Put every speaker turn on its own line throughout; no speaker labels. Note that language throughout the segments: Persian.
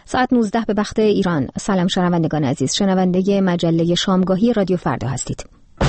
ساعت 19 به وقت ایران. سلام شنوندگان عزیز، شنونده مجله شامگاهی رادیو فردا هستید.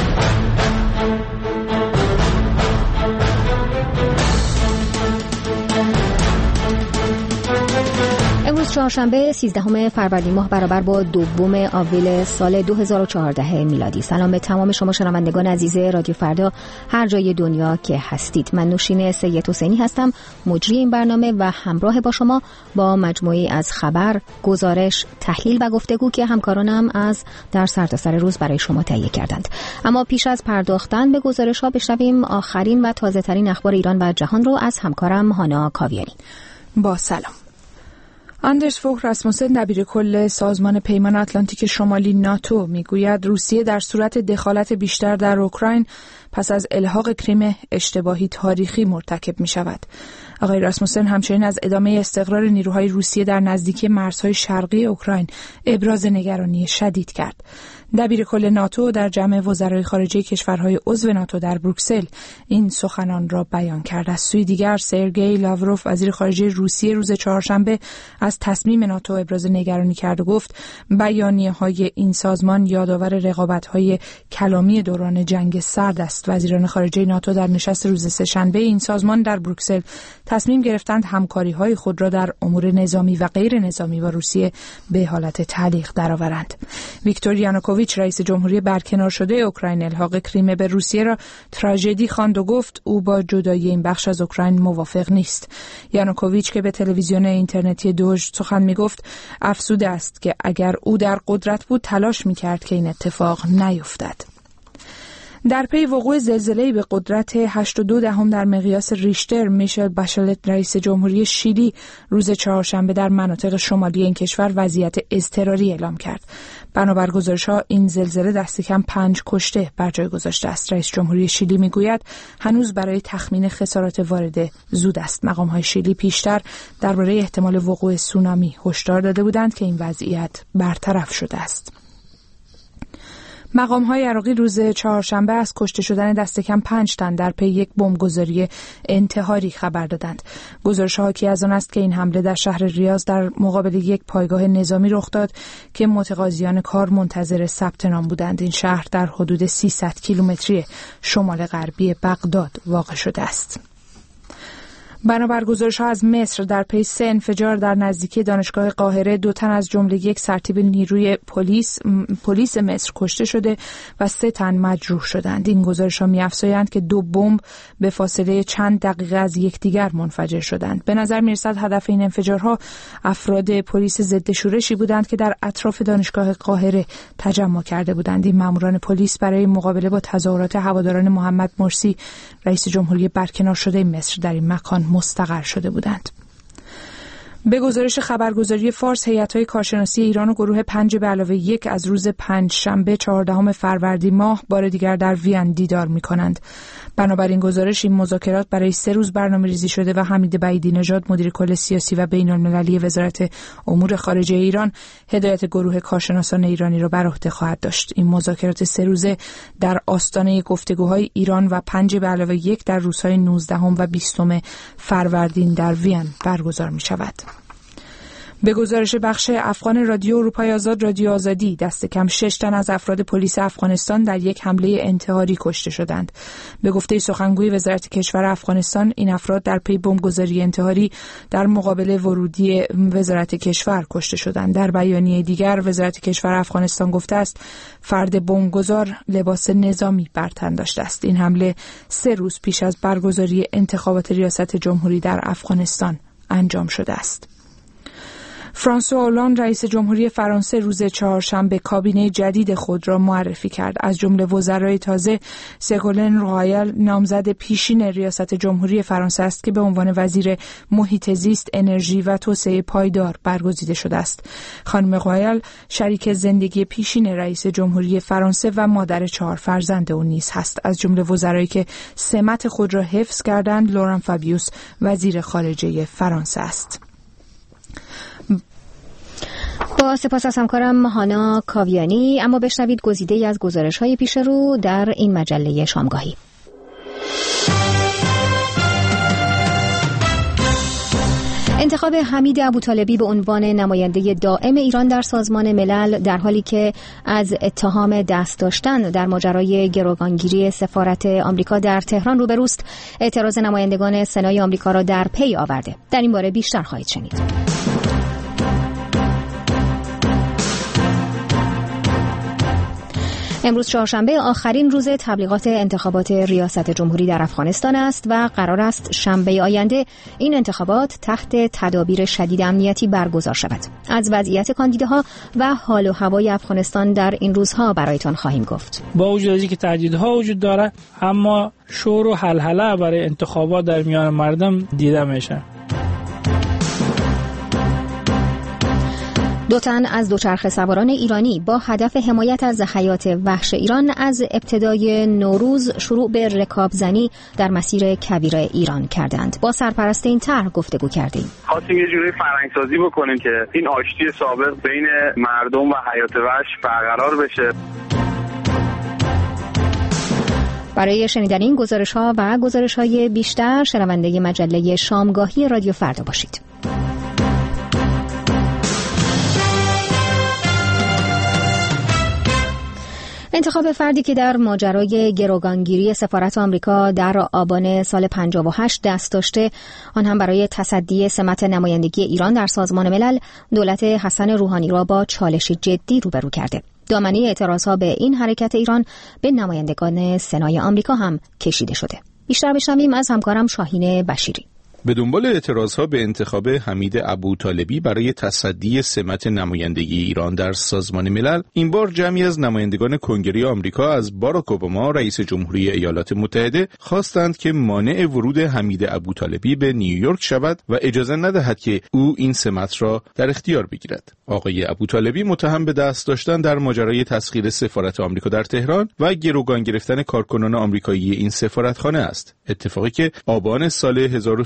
امروز چهارشنبه 13 فروردین ماه برابر با 2 آوریل سال 2014 میلادی. سلام به تمام شما شنوندگان عزیز رادیو فردا هر جای دنیا که هستید. من نوشین سید حسینی هستم، مجری این برنامه و همراه با شما با مجموعی از خبر، گزارش، تحلیل و گفتگو که همکارانم از در سرتاسر روز برای شما تهیه کردند. اما پیش از پرداختن به گزارش‌ها بشنویم آخرین و تازه‌ترین اخبار ایران و جهان رو از همکارم هانا کاویانی.
با سلام. آندرس فوگ راسموسن دبیر کل سازمان پیمان اتلانتیک شمالی ناتو میگوید روسیه در صورت دخالت بیشتر در اوکراین پس از الحاق کریم اشتباهی تاریخی مرتکب می شود. آقای راسموسن همچنین از ادامه استقرار نیروهای روسیه در نزدیکی مرزهای شرقی اوکراین ابراز نگرانی شدید کرد. دبیر کل ناتو در جمع وزرای خارجه کشورهای عضو ناتو در بروکسل این سخنان را بیان کرد. از سوی دیگر سرگئی لاوروف وزیر خارجه روسیه روز چهارشنبه از تصمیم ناتو ابراز نگرانی کرد و گفت بیانیه‌های این سازمان یادآور رقابت‌های کلامی دوران جنگ سرد است. وزیران خارجه ناتو در نشست روز سه‌شنبه این سازمان در بروکسل تصمیم گرفتند همکاری‌های خود را در امور نظامی و غیر نظامی با روسیه به حالت تعلیق درآورند. ویکتور یانوکوویچ رئیس جمهوری برکنار شده اوکراین الحاق کریم به روسیه را تراژدی خواند و گفت او با جدایی این بخش از اوکراین موافق نیست. یانوکوویچ که به تلویزیون اینترنتی دوژ سخن میگفت افسوده است که اگر او در قدرت بود تلاش میکرد که این اتفاق نیفتد. در پی وقوع زلزله‌ای به قدرت 8.2 در مقیاس ریشتر، میشل باشلت رئیس جمهوری شیلی روز چهارشنبه در مناطق شمالی این کشور وضعیت اضطراری اعلام کرد. بنابر گزارش‌ها این زلزله دست کم 5 کشته بر جای گذاشته است. رئیس جمهوری شیلی میگوید هنوز برای تخمین خسارات وارده زود است. مقام‌های شیلی پیشتر درباره احتمال وقوع سونامی هشدار داده بودند که این وضعیت برطرف شده است. مقام‌های عراقی روز چهارشنبه از کشته شدن دست کم 5 تن در پی یک بمبگذاری انتحاری خبر دادند. گزارش‌ها حاکی از آن است که این حمله در شهر ریاض در مقابل یک پایگاه نظامی رخ داد که متقاضیان کار منتظر ثبت نام بودند. این شهر در حدود 300 کیلومتری شمال غربی بغداد واقع شده است. بنابر گزارش‌ها از مصر در پی 3 انفجار در نزدیکی دانشگاه قاهره 2 تن از جمله یک سرتیپ نیروی پلیس مصر کشته شده و 3 تن مجروح شدند. این گزارش‌ها می‌افزایند که 2 بمب به فاصله چند دقیقه از یکدیگر منفجر شدند. به نظر می‌رسد هدف این انفجارها افراد پلیس ضد شورشی بودند که در اطراف دانشگاه قاهره تجمع کرده بودند. این ماموران پلیس برای مقابله با تظاهرات هواداران محمد مرسی رئیس جمهوری برکنار شده مصر در این مکان مستقر شده بودند. به گزارش خبرگزاری فارس، هیئت‌های کارشناسی ایران و گروه 5+1 از روز پنجشنبه 14 فروردین ماه بار دیگر در وین دیدار می‌کنند. بنابراین گزارش این مذاکرات برای 3 روز برنامه‌ریزی شده و حمید بعیدی نژاد مدیر کل سیاسی و بین‌المللی وزارت امور خارجه ایران هدایت گروه کارشناسان ایرانی را بر عهده خواهد داشت. این مذاکرات 3 روزه در آستانه گفتگوهای ایران و 5+1 در روزهای 19 و 20 فروردین در وین برگزار می‌شود. به گزارش بخش افغان رادیو اروپای آزاد رادیو آزادی دست کم 6 تن از افراد پلیس افغانستان در یک حمله انتحاری کشته شدند. به گفته سخنگوی وزارت کشور افغانستان این افراد در پی بمبگذاری انتحاری در مقابل ورودی وزارت کشور کشته شدند. در بیانیه دیگر وزارت کشور افغانستان گفته است فرد بمبگذار لباس نظامی بر تن داشته است. این حمله 3 روز پیش از برگزاری انتخابات ریاست جمهوری در افغانستان انجام شده است. فرانسوا هولند رئیس جمهوری فرانسه روز چهارشنبه کابینه جدید خود را معرفی کرد. از جمله وزرای تازه سگولن رویال نامزد پیشین ریاست جمهوری فرانسه است که به عنوان وزیر محیط زیست، انرژی و توسعه پایدار برگزیده شده است. خانم رویال شریک زندگی پیشین رئیس جمهوری فرانسه و مادر 4 فرزند او نیز هست. از جمله وزرایی که سمت خود را حفظ کردند لوران فابیوس وزیر خارجه فرانسه است.
با سپاس از همکارم هانا کاویانی. اما بشنوید گزیده‌ای از گزارش‌های پیش رو در این مجله شامگاهی. انتخاب حمید ابوطالبی به عنوان نماینده دائم ایران در سازمان ملل در حالی که از اتهام دست داشتن در ماجرای گروگانگیری سفارت آمریکا در تهران روبروست، اعتراض نمایندگان سنای آمریکا را در پی آورده. در این باره بیشتر خواهید شنید. امروز چهارشنبه آخرین روز تبلیغات انتخابات ریاست جمهوری در افغانستان است و قرار است شنبه آینده این انتخابات تحت تدابیر شدید امنیتی برگزار شود. از وضعیت کاندیداها و حال و هوای افغانستان در این روزها برایتان خواهیم گفت.
با وجود از اینکه تهدیدها وجود داره، اما شور و هلهله برای انتخابات در میان مردم دیده میشه.
2 تن از دوچرخه سواران ایرانی با هدف حمایت از حیات وحش ایران از ابتدای نوروز شروع به رکابزنی در مسیر کویر ایران کردند. با سرپرست این طرح گفتگو کردیم.
خواستیم یه جوری فرهنگسازی بکنیم که این آشتی سابق بین مردم و حیات وحش برقرار بشه.
برای شنیدن این گزارش‌ها و گزارش‌های بیشتر شنونده مجله شامگاهی رادیو فردا باشید. انتخاب فردی که در ماجرای گروگانگیری سفارت آمریکا در آبان سال 58 دست داشته، آن هم برای تصدی سمت نمایندگی ایران در سازمان ملل، دولت حسن روحانی را با چالشی جدی روبرو کرده. دامنه اعتراضها به این حرکت ایران به نمایندگان سنای آمریکا هم کشیده شده. بیشتر بشنویم از همکارم شاهین بشیری.
به دنبال اعتراضها به انتخاب حمید ابوطالبی برای تصدی سمت نمایندگی ایران در سازمان ملل، این بار جمعی از نمایندگان کنگره آمریکا از باراک اوباما رئیس جمهوری ایالات متحده خواستند که مانع ورود حمید ابوطالبی به نیویورک شود و اجازه ندهد که او این سمت را در اختیار بگیرد. آقای ابوطالبی متهم به دست داشتن در ماجرای تسخیر سفارت آمریکا در تهران و گروگان گرفتن کارکنان آمریکایی این سفارتخانه است. اتفاقی که آبان سال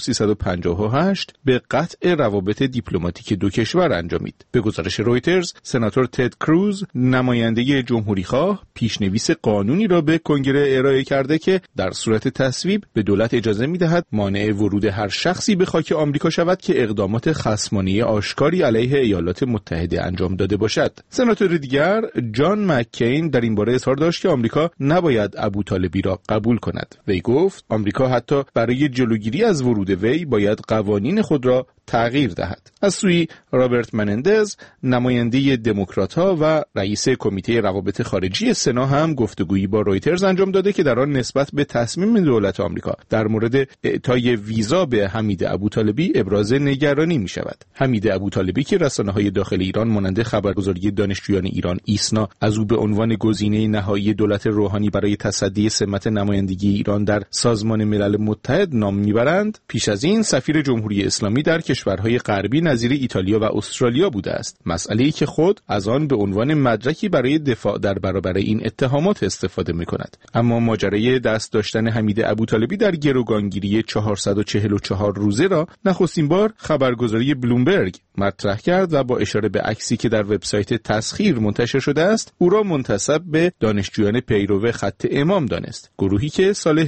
1358 به قطع روابط دیپلماتیک دو کشور انجامید. به گزارش رویترز، سناتور تد کروز، نماینده جمهوری‌خواه، پیشنویس قانونی را به کنگره ارائه کرده که در صورت تصویب به دولت اجازه می‌دهد مانع ورود هر شخصی به خاک آمریکا شود که اقدامات خصمانه آشکاری علیه ایالات متحده انجام داده باشد. سناتور دیگر، جان مککین، در این باره اظهار داشت که آمریکا نباید ابوطالبی را قبول کند. وی گفت آمریکا حتی برای جلوگیری از ورود وی باید قوانین خود را تغییر دهد. از سوی رابرت منندز، نماینده دموکرات‌ها و رئیس کمیته روابط خارجی سنا هم گفتگویی با رویترز انجام داده که در آن نسبت به تصمیم دولت آمریکا در مورد اعطای ویزا به حمید ابوطالبی ابراز نگرانی می شود. حمید ابوطالبی که رسانه‌های داخل ایران مانند خبرگزاری دانشجویان ایران ایسنا از او به عنوان گزینه نهایی دولت روحانی برای تصدی سمت نمایندگی ایران در سازمان ملل متحد نام میبرند، پیش از این سفیر جمهوری اسلامی در کشورهای غربی نظیر ایتالیا و استرالیا بوده است، مسئله‌ای که خود از آن به عنوان مدرکی برای دفاع در برابر این اتهامات استفاده می‌کند. اما ماجرای دست داشتن حمید ابوطالبی در گروگانگیری 444 روزه را نخستین بار خبرگزاری بلومبرگ مطرح کرد و با اشاره به عکسی که در وبسایت تسخیر منتشر شده است، او را منتسب به دانشجویان پیرو خط امام دانست، گروهی که سال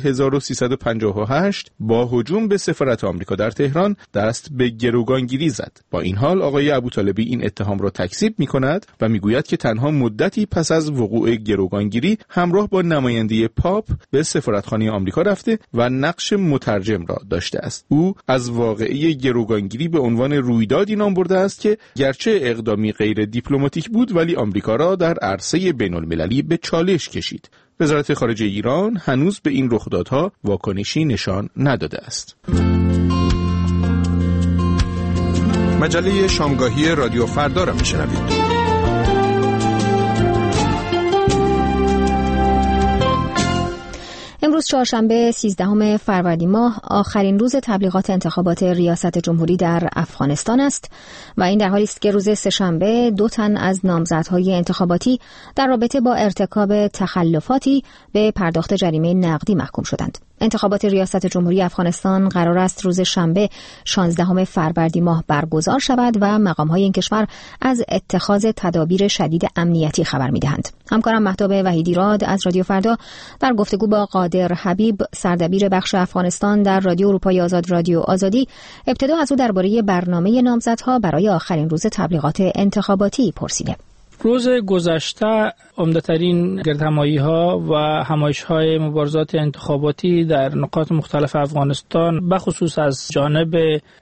1358 با هجوم به سفارت آمریکا در تهران دست به گروگانگیری زد. با این حال آقای ابوطالبی این اتهام را تکذیب می‌کند و میگوید که تنها مدتی پس از وقوع گروگانگیری همراه با نماینده پاپ به سفارتخانه آمریکا رفته و نقش مترجم را داشته است. او از واقعه گروگانگیری به عنوان رویدادی نام برده است که گرچه اقدامی غیر دیپلماتیک بود ولی آمریکا را در عرصه بین‌المللی به چالش کشید. وزارت خارجه ایران هنوز به این رخدادها واکنشی نشان نداده است.
مجله شامگاهی رادیو فردا را میشنوید.
امروز چهارشنبه 13 فروردین ماه آخرین روز تبلیغات انتخابات ریاست جمهوری در افغانستان است و این در حالی است که روز سه‌شنبه 2 تن از نامزدهای انتخاباتی در رابطه با ارتکاب تخلفاتی به پرداخت جریمه نقدی محکوم شدند. انتخابات ریاست جمهوری افغانستان قرار است روز شنبه 16 فروردین ماه برگزار شود و مقام‌های این کشور از اتخاذ تدابیر شدید امنیتی خبر می‌دهند. همکارم مهتاب وحیدی راد از رادیو فردا در گفتگو با قادر حبیب، سردبیر بخش افغانستان در رادیو اروپای آزاد، رادیو آزادی. ابتدا از او درباره برنامه نامزدها برای آخرین روز تبلیغات انتخاباتی پرسیده.
روز گذشته عمده‌ترین گردهمایی‌ها و همایش‌های مبارزات انتخاباتی در نقاط مختلف افغانستان بخصوص از جانب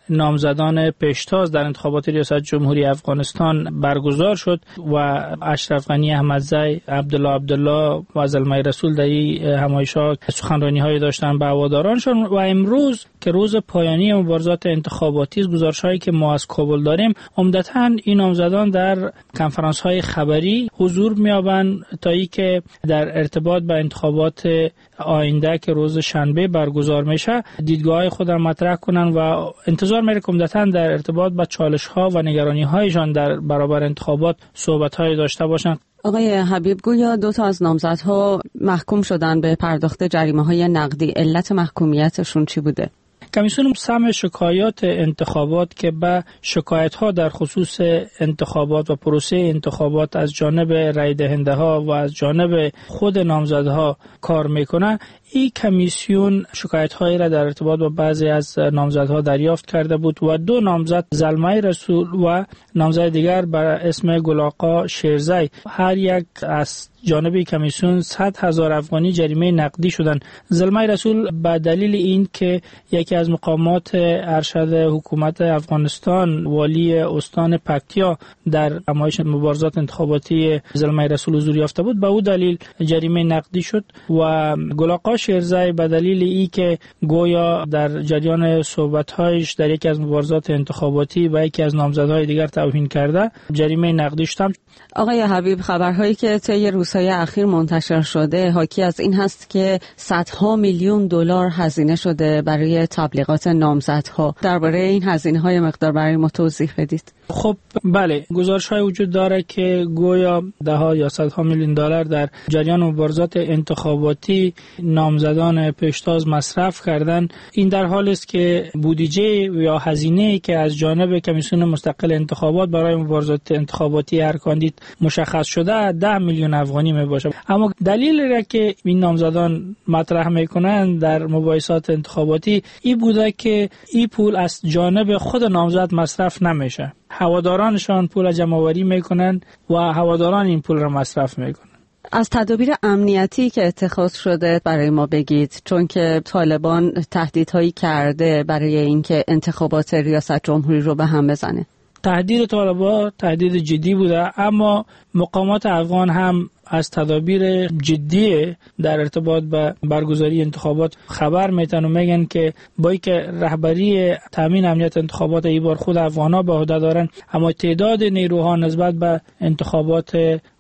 نامزدان پیشتاز در انتخابات ریاست جمهوری افغانستان برگزار شد و اشرف غنی احمدزی، عبدالله و زلمه رسول در این همایش‌ها سخنرانی‌های داشتن به هوادارانشان. و امروز که روز پایانی مبارزات انتخاباتی است، گزارش‌هایی که ما از کابل داریم عمدتاً این نامزدان در کنفرانس‌های خبری حضور می‌یابند تا اینکه در ارتباط با انتخابات آینده که روز شنبه برگزار میشه دیدگاه‌های خود را مطرح کنن و انتظار میره که عمدتاً در ارتباط با چالش‌ها و نگرانی‌هایشان در برابر انتخابات صحبت‌های داشته باشند.
آقای حبیب، گویا 2 از نامزدها محکوم شدن به پرداخت جریمه‌های نقدی. علت محکومیتشون چی بوده؟
کمیسیون سهم شکایات انتخابات که به شکایت‌ها در خصوص انتخابات و پروسه انتخابات از جانب رای دهنده ها و از جانب خود نامزدها کار میکنه، این کمیسیون شکایت‌هایی را در ارتباط با بعضی از نامزدها دریافت کرده بود و 2 نامزد، زلمه رسول و نامزد دیگر بر اسم گلاقا شیرزی، هر یک از جانب کمیسیون 100,000 افغانی جریمه نقدی شدند. زلمه رسول به دلیل این که یکی از مقامات ارشد حکومت افغانستان، والی استان پکتیا، در همایش مبارزات انتخاباتی زلمه رسول حضور یافته بود، به او دلیل جریمه نقدی شد. و گلاقا شیرزی به دلیل این که گویا در جریان صحبت‌هایش در یکی از مبارزات انتخاباتی و یکی از نامزدهای دیگر توهین کرده، جریمه نقدی شد.
آقای حبیب، خبرهایی که طی روزهای اخیر منتشر شده حاکی از این هست که صدها میلیون دلار هزینه شده برای تبلیغات نامزدها. درباره این هزینه‌های مقدار برای ما توضیح بدید.
خب بله، گزارش‌های وجود داره که گویا ده ها یا صدها میلیون دلار در جریان مبارزات انتخاباتی نامزدان پیشتاز مصرف کردن. این در حالی است که بودجه یا هزینه‌ای که از جانب کمیسیون مستقل انتخابات برای مبارزات انتخاباتی هر کاندید مشخص شده 10 میلیون افغانی میباشه. اما دلیلی را که این نامزدان مطرح میکنن در مباحثات انتخاباتی این بوده که این پول از جانب خود نامزد مصرف نمیشه. هوادارانشان پول جمع آوری میکنن و هواداران این پول را مصرف میکنن.
از تدابیر امنیتی که اتخاذ شده برای ما بگید، چون که طالبان تهدیدهایی کرده برای اینکه انتخابات ریاست جمهوری رو به هم بزنه.
تهدید طالبان تهدید جدی بوده، اما مقامات افغان هم از تدابیر جدی در ارتباط با برگزاری انتخابات خبر میتن و میگن که با اینکه رهبری تامین امنیت انتخابات ای بار خود افغانا به عهده دارن، اما تعداد نیروها نسبت به انتخابات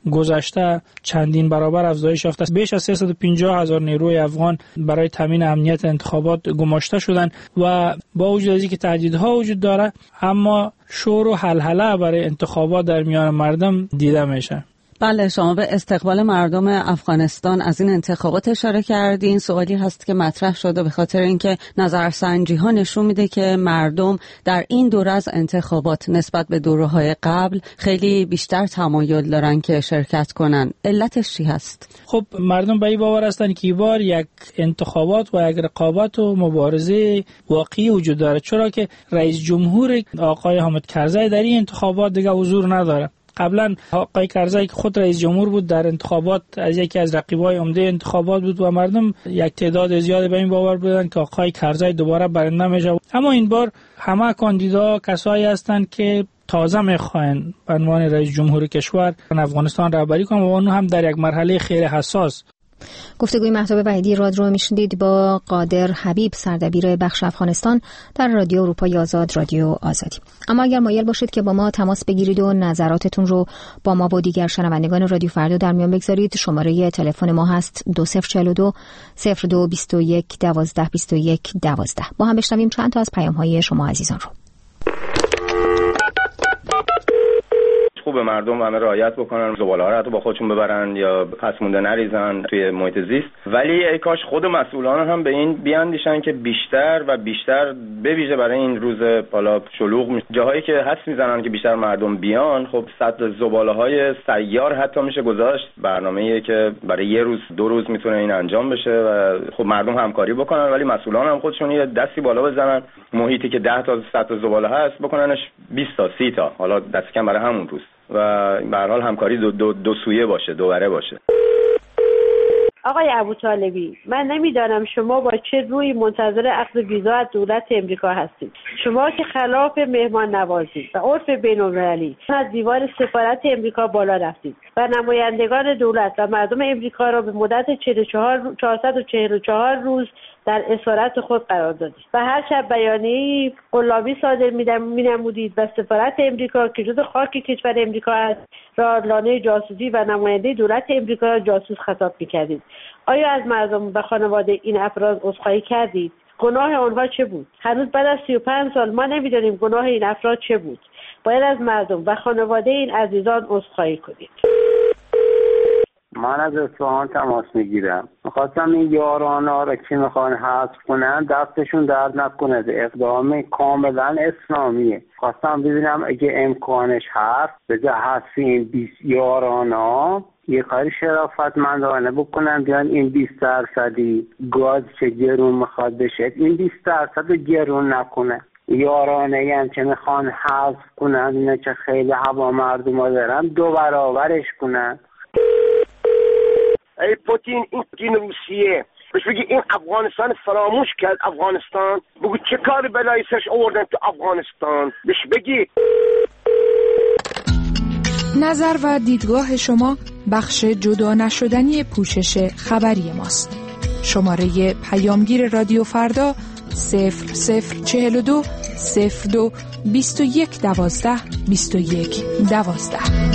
گذشته چندین برابر افزایش یافته است. بیش از 350,000 نیروی افغان برای تامین امنیت انتخابات گماشته شدند و با وجود از اینکه تهدیدها وجود داره، اما شور و هلهله برای انتخابات در میان مردم دیده میشه.
بله، شما به استقبال مردم افغانستان از این انتخابات اشاره کردین. سوالی هست که مطرح شده به خاطر اینکه نظرسنجی ها نشون میده که مردم در این دوره از انتخابات نسبت به دوره‌های قبل خیلی بیشتر تمایل دارن که شرکت کنن. علتش چی هست؟
خب مردم به این باور هستن که این بار یک انتخابات و یک رقابت و مبارزه واقعی وجود داره، چرا که رئیس جمهور آقای حامد کرزی در این انتخابات دیگه حضور نداره. قبلا آقای کرزی که خود رئیس جمهور بود در انتخابات از یکی از رقیبای عمده انتخابات بود و مردم یک تعداد زیادی به این باور بودن که آقای کرزی دوباره برنده میشه. اما این بار همه کاندیدا کسایی هستند که تازه میخواین به عنوان رئیس جمهور کشور افغانستان رهبری کنن و اون هم در یک مرحله خیلی حساس.
گفتگوی مهتاب وحیدی رو میشنیدید با قادر حبیب، سردبیر بخش افغانستان در رادیو اروپای آزاد، رادیو آزادی. اما اگر مایل باشید که با ما تماس بگیرید و نظراتتون رو با ما و دیگر شنوندگان رادیو فردا در میان بگذارید، شماره تلفن ما هست 2042 0221 1221 12. با هم بشنویم چند تا از پیام‌های شما عزیزان رو.
خوبه مردم همه رعایت بکنن، زباله‌ها رو با خودشون ببرن یا پس مونده نریزن توی محیط زیست ولی ای کاش خود مسئولان هم به این بیاندیشن که بیشتر و بیشتر به ویژه برای این روز بالا شلوغ جاهایی که حدس میزنن که بیشتر مردم بیان، خب سطل زباله‌های سیار حتی میشه گذاشت، برنامه‌ای که برای یه روز 2 روز میتونه این انجام بشه و خب مردم همکاری بکنن، ولی مسئولان هم خودشون یه دستی بالا بزنن، محیطی که 10 تا سطل زباله هست بکننش 20 تا 30 تا، حالا دست کم برای همون روز، و به هر حال همکاری دو سویه باشه، دوباره باشه.
آقای ابوطالبی، من نمیدانم شما با چه روی منتظر اخذ ویزا از دولت امریکا هستید. شما که خلاف مهمان نوازی و عرف بین‌المللی از دیوار سفارت امریکا بالا رفتید و نمایندگان دولت و مردم امریکا را به مدت 444 روز در اسارت خود قرار دادید و هر شب بیانیه‌ای قلابی صادر می‌نمودید و سفارت امریکا که جزو خاک کشور امریکا است را لانه جاسوسی و نماینده دولت امریکا را جاسوس خطاب می‌کردید. آیا از مردم و خانواده این افراد عذرخواهی کردید؟ گناه آنها چه بود؟ هنوز بعد از 35 سال ما نمی‌دانیم گناه این افراد چه بود. باید از مردم و خانواده این عزیزان عذرخواهی کنید.
من از اصفهان تماس میگیرم. میخواستم این یارانا را که میخوان حذف کنن دستشون درد نکنه. اقدام کاملا اسلامیه. خواستم ببینم اگه امکانش هست به حذف این 20 یارانا یه کاری شرافتمندانه بکنن، بیان این 20% گاز چه گرون میخواد بشه این 20% گرون نکنه. یارانه هم که میخوان حذف کنن اینه که خیلی هوا مردم ها دارن 2 برابرش کنن.
ای پوتین، این روسیه بهش بگی این افغانستان فراموش کرد. افغانستان بگو چه کار بلایی سرش آوردن تو افغانستان، بهش بگی.
نظر و دیدگاه شما بخش جدا نشدنی پوشش خبری ماست. شماره پیامگیر رادیو فردا 0042 02 21 12 21 12.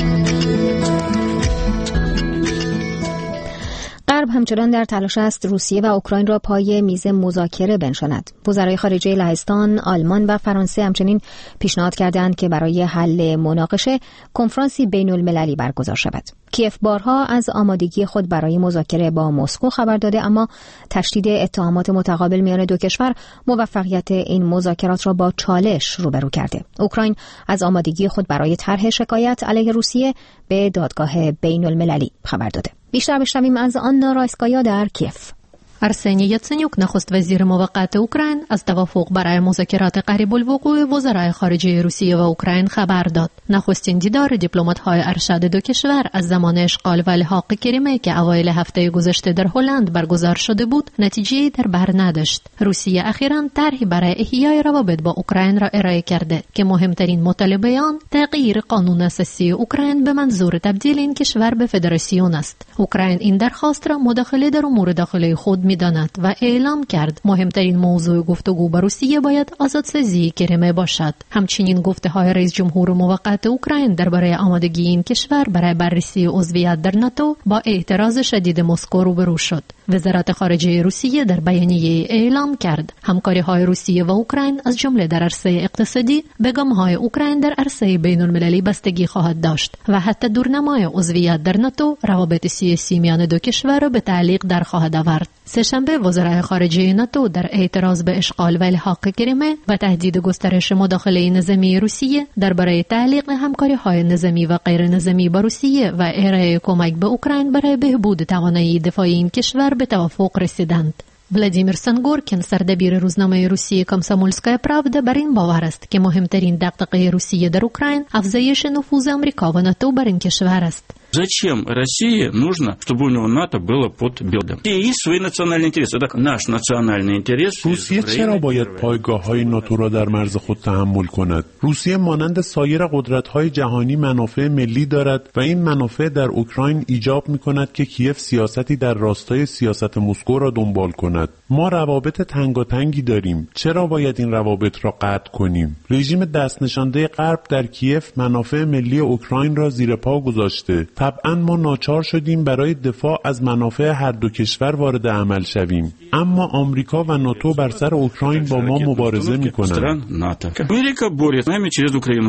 غرب همچنان در تلاش است روسیه و اوکراین را پای میز مذاکره بنشاند. وزرای خارجه لهستان، آلمان و فرانسه همچنین پیشنهاد کردند که برای حل مناقشه کنفرانسی بین‌المللی برگزار شود. کیف بارها از آمادگی خود برای مذاکره با مسکو خبر داده، اما تشدید اتهامات متقابل میان دو کشور موفقیت این مذاکرات را با چالش روبرو کرده. اوکراین از آمادگی خود برای طرح شکایت علیه روسیه به دادگاه بین‌المللی خبر داده. بیشتر بشنویم از آنا رایسکایا در کیف.
ارسنی یاتسنیوک نخست وزیر موقت اوکراین از توافق برای مذاکرات قریب الوقوع وزرای خارجه روسیه و اوکراین خبر داد. نخستین دیدار دیپلمات‌های ارشد دو کشور از زمان اشغال و الحاق کریمه که اوایل هفته گذشته در هلند برگزار شده بود نتیجه‌ای در بر نداشت. روسیه اخیراً طرحی برای احیای روابط با اوکراین را ارائه کرده که مهمترین مطالبه آن تغییر قانون اساسی اوکراین به منظور تبدیل این کشور به فدراسیون است. اوکراین این درخواست را مداخله در امور داخلی خود می‌داند و اعلام کرد مهمترین موضوع گفتگو با روسیه باید آزادسازی کریمه باشد. همچنین گفته‌های رئیس جمهور موقت اوکراین درباره آمادگی این کشور برای بررسی عضویت در ناتو با اعتراض شدید مسکو روبرو شد. وزارت خارجه روسیه در بیانیه اعلام کرد همکاری‌های روسیه و اوکراین از جمله در عرصه اقتصادی به گام‌های اوکراین در عرصه بین‌المللی بستگی خواهد داشت و حتی دورنمای عضویت در ناتو روابط سیاسی میان دو کشور را به تعلیق در خواهد آورد. سه‌شنبه وزرای خارجه ناتو در اعتراض به اشغال و الحاق کریمه و تهدید گسترش مداخله نظامی روسیه درباره تعلیق همکاری‌های نظامی و غیر نظامی با روسیه و ارائه کمک به اوکراین برای بهبود توانایی دفاعی این کشور به توافق رسیدند. ولادیمیر سنگورکین سردبیر روزنامه روسیه کامسомольская правда بر این باور است که مهمترین دغدغه روسیه در اوکراین افزایش نفوذ آمریکا و ناتو بر این کشور است.
Зачем России нужно, чтобы у него НАТО было под белым? Есть свои национальные интересы. Это наш национальный интерес.
روسیه چرا باید پایگاه‌های ناتو را در مرز خود تحمل کند؟ روسیه مانند سایر قدرت‌های جهانی منافع ملی دارد و این منافع در اوکراین ایجاب می‌کند که کیف سیاستی در راستای سیاست مسکو را دنبال کند. ما روابط تنگاتنگی داریم. چرا باید این روابط را قطع کنیم؟ رژیم دست نشانده غرب در کیف منافع ملی اوکراین را زیر پا گذاشته. طبعا ما ناچار شدیم برای دفاع از منافع هر دو کشور وارد عمل شویم، اما آمریکا و ناتو بر سر اوکراین با ما مبارزه می‌کنند.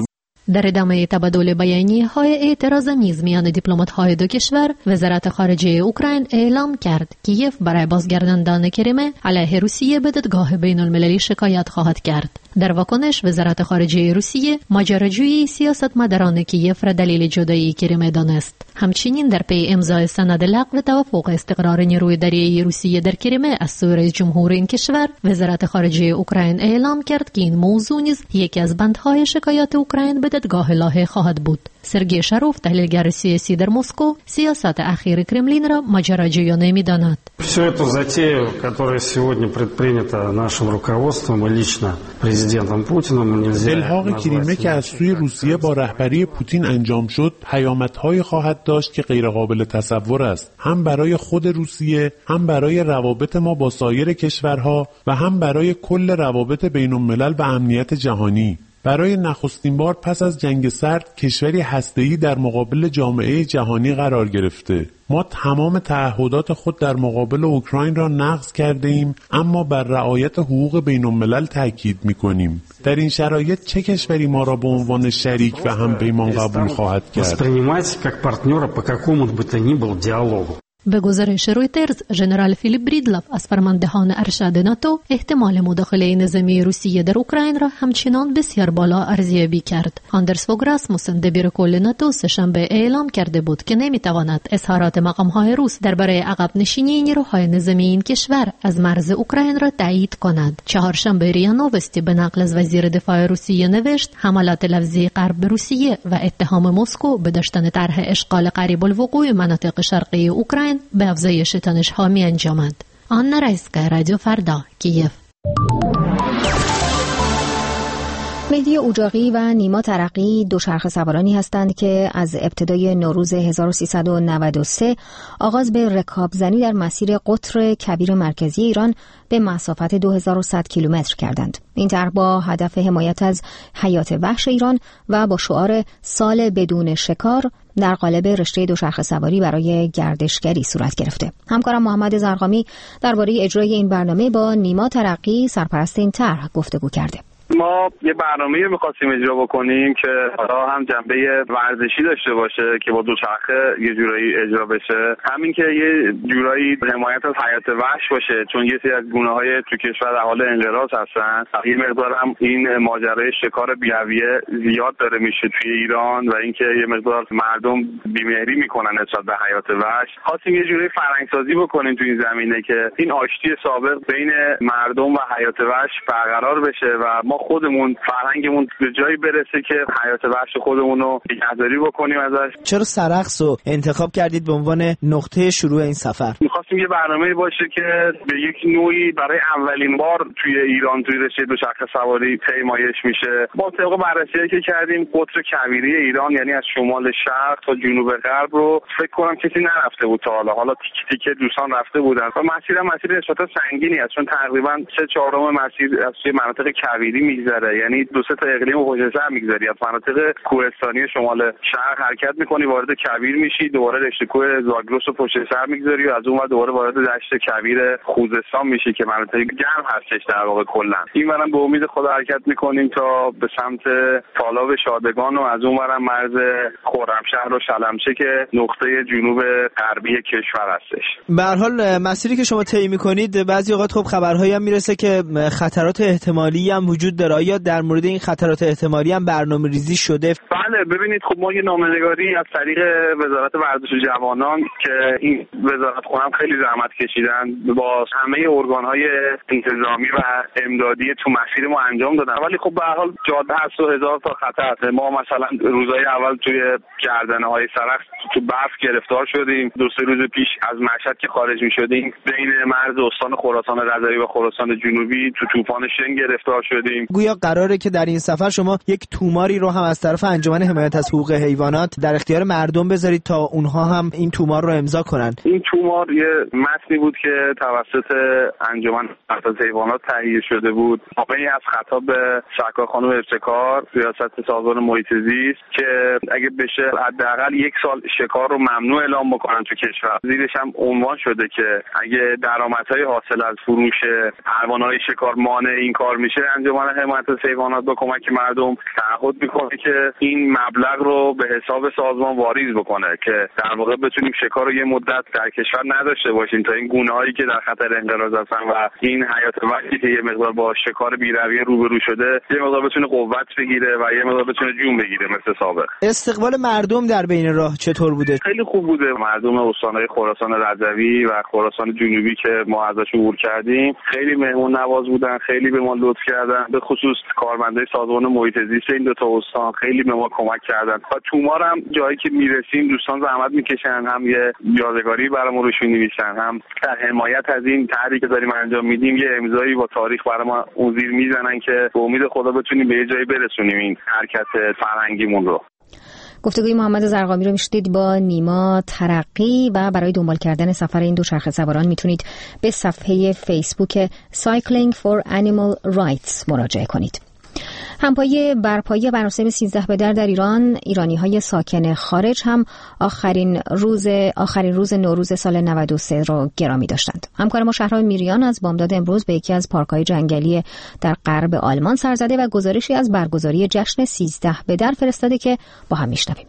در ادامه تبادل بیانیه‌های اعتراض‌آمیز میان دیپلمات‌های دو کشور، وزارت خارجه اوکراین اعلام کرد کیف برای بازگرداندن کریمه علیه روسیه به دادگاه بین‌المللی شکایت خواهد کرد. در واکنش وزارت خارجه روسیه ماجراجویی سیاستمداران کیف را دلیل جدایی کریمه دانست. همچنین در پی امضای سند لغو توافق استقرار نیروی دریایی روسیه در کریمه از سوی رئیس جمهور این کشور، وزارت خارجه اوکراین اعلام کرد که این موضوع نیز یکی از بندهای شکایات اوکراین به دادگاه لاهه خواهد بود. سرگئی شاروف، تحلیلگر سیاسی در مسکو، سیاست اخیر کرملین را ماجراجویانه می‌داند.
Всю эту затею, которая сегодня предпринята нашим руководством и лично президентом Путиным, нельзя.
الحاق کریمه که از سوی روسیه با رهبری پوتین انجام شد، پیامدهایی خواهد داشت که غیرقابل تصور است. هم برای خود روسیه، هم برای روابط ما با سایر کشورها و هم برای کل روابط بین‌الملل و امنیت جهانی. برای نخستین بار پس از جنگ سرد کشوری هسته‌ای در مقابل جامعه جهانی قرار گرفته. ما تمام تعهدات خود در مقابل اوکراین را نقض کرده ایم، اما بر رعایت حقوق بین‌الملل تاکید می‌کنیم. در این شرایط چه کشوری ما را به عنوان شریک و همپیمان قبول خواهد کرد؟
به گزارش رویترز، ژنرال فیلیپ بریدلاف از فرماندهان ارشد ناتو احتمال مداخله نظامی روسیه در اوکراین را همچنان بسیار بالا ارزیابی کرد. آندرس فوگ راسموسن، دبیر کل ناتو، سه‌شنبه اعلام کرده بود که نمیتواند اظهارات مقام‌های روس درباره عقب نشینی نیروهای نظامی این کشور از مرز اوکراین را تایید کند. چهارشنبه ریا نووستی به نقل از وزیر دفاع روسیه نوشت حملات لفظی غرب به روسیه و اتهام مسکو به داشتن طرح اشغال قریب الوقوع مناطق شرقی اوکراین به افزایش تنش‌ها می انجامد. آنا رایسکا، رادیو فردا، کیف.
مهدی اوجاقی و نیما ترقی دوچرخه سوارانی هستند که از ابتدای نوروز 1393 آغاز به رکابزنی در مسیر قطر کبیر مرکزی ایران به مسافت 2100 کیلومتر کردند. این طرح با هدف حمایت از حیات وحش ایران و با شعار سال بدون شکار در قالب رشته دوچرخه سواری برای گردشگری صورت گرفته. همکارم محمد زرقامی درباره اجرای این برنامه با نیما ترقی، سرپرست این طرح، گفتگو کرده.
ما یه برنامه‌ای می‌خواستیم اجرا بکنیم که حالا هم جنبه ورزشی داشته باشه که با دوچرخه یه جورایی اجرا بشه، همین که یه جورایی حمایت از حیات وحش باشه، چون یه سری از گونه‌های تو کشور در حال انقراض هستن. یه مقدار هم این ماجرای شکار بی‌هویه زیاد داره میشه توی ایران و اینکه یه مقدار مردم بی‌مهری میکنن نسبت به حیات وحش. خواستیم یه جوری فرهنگ‌سازی بکنیم تو این زمینه که این آشتی سابق بین مردم و حیات وحش برقرار بشه و ما خودمون فرهنگمون به جایی برسه که حیات وحش خودمون رو نگهداری بکنیم ازش.
چرا سرخس رو انتخاب کردید به عنوان نقطه شروع این سفر؟
می‌خواستیم یه برنامه‌ای باشه که به یک نوعی برای اولین بار توی ایران توی رشته دوچرخه سواری پیمایش میشه. با طبق بررسی‌ای که کردیم قطر کویری ایران، یعنی از شمال شرق تا جنوب غرب رو فکر کنم کسی نرفته بود تا حالا تیک تیک دوستان رفته بودن و مسیر نسبتا سنگینی است، چون تقریبا 3/4 مسیر از توی مناطق کویری میگذره، یعنی 2-3 تا اقلیم پشت سر میگذاری. از مناطق کوهستانی شمال شرق حرکت میکنی، وارد کویر میشی، دوباره رشته کوه زاگرس رو پشت سر میگذاری و از اون ور دوباره وارد دشت کویر خوزستان میشی که مناطق گرم هستش در واقع کلا. این ورم به امید خدا حرکت میکنیم تا به سمت تالاب شادگان و از اون ورم مرز خرمشهر و شلمچه که نقطه جنوب غربی کشور هستش.
به هر حال مسیری که شما طی میکنید بعضی اوقات خب خبرهایی هم میرسه که خطرات احتمالی هم وجود داره. آیا در مورد این خطرات احتمالی هم برنامه‌ریزی شده؟
بله، ببینید خب ما یه نامه‌نگاری از طریق وزارت ورزش و جوانان که این وزارت خونم خیلی زحمت کشیدن با همه ارگان‌های انتظامی و امدادی تو مسیر ما انجام دادن، ولی خب به هر حال جاده هست و هزار تا خطر. ما مثلا روزهای اول توی گردنه‌های سرخس تو برف گرفتار شدیم. 2-3 روز پیش از مشهد که خارج می‌شدیم بین مرز استان خراسان رضوی و خراسان جنوبی تو طوفان شن گرفتار شدیم.
گویا قراره که در این سفر شما یک توماری رو هم از طرف انجمن حمایت از حقوق حیوانات در اختیار مردم بذارید تا اونها هم این تومار رو امضا کنن.
این تومار یه متنی بود که توسط انجمن حمایت از حیوانات تهیه شده بود، نامه‌ای از خطاب به سرکار خانم ابتکار ریاست سازمان محیط زیست که اگه بشه حداقل 1 سال شکار رو ممنوع اعلام بکنن تو کشور. زیرش هم عنوان شده که اگه درآمدهای حاصل از فروش حیوانات شکار مانع این کار میشه، انجمن حمایت از حیوانات با کمک مردم تعهد میکنه که این مبلغ رو به حساب سازمان واریز بکنه که در واقع بتونیم شکار رو یه مدت در کشور نداشته باشیم تا این گونه‌هایی که در خطر انقراض هستن و این حیات وحشی که یه مقدار با شکار بی‌رویه روبرو شده یه مقدار بتونه قوت بگیره و یه مقدار بتونه جون بگیره مثل سابق.
استقبال مردم در بین راه چطور بوده؟
خیلی خوب بوده. مردم استان‌های خراسان رضوی و خراسان جنوبی که ما ازش عبور کردیم خیلی مهمون نواز بودن، خیلی به ما لطف کردن، به خصوص کارمندای سازمان محیط زیست این دو تا استان خیلی به ما کمک کردن. تا تومار هم جایی که میرسیم دوستان زحمت میکشن، هم یه یادگاری برامون روشون نویسن، هم در حمایت از این طرحی که داریم انجام میدیم یه امضایی با تاریخ برای ما اون زیر میزنن که به امید خدا بتونیم به یه جایی برسونیم این حرکت فرهنگیمون رو.
گفتگوی محمد زرقامی رو میشنید با نیما ترقی و برای دنبال کردن سفر این دوچرخه سواران میتونید به صفحه فیسبوک Cycling for Animal Rights مراجعه کنید. همپایی برپایی مراسم 13 بدر در ایران، ایرانی‌های ساکن خارج هم آخرین روز نوروز سال 93 رو گرامی داشتند. همکار ما شهرام میریان از بامداد امروز به یکی از پارک‌های جنگلی در غرب آلمان سر زده و گزارشی از برگزاری جشن 13 بدر فرستاده که با هم میشنویم.